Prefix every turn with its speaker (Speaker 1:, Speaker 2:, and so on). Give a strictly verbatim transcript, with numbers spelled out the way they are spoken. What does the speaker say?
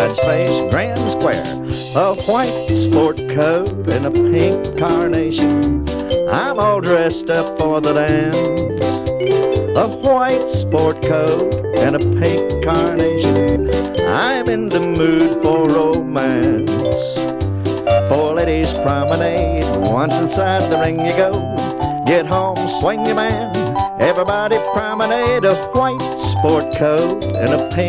Speaker 1: wide space, grand square, a white sport coat and a pink carnation. I'm all dressed up for the dance. A white sport coat and a pink carnation. I'm in the mood for romance. Four ladies promenade, once inside the ring you go. Get home, swing your man, everybody promenade. A white sport coat and a pink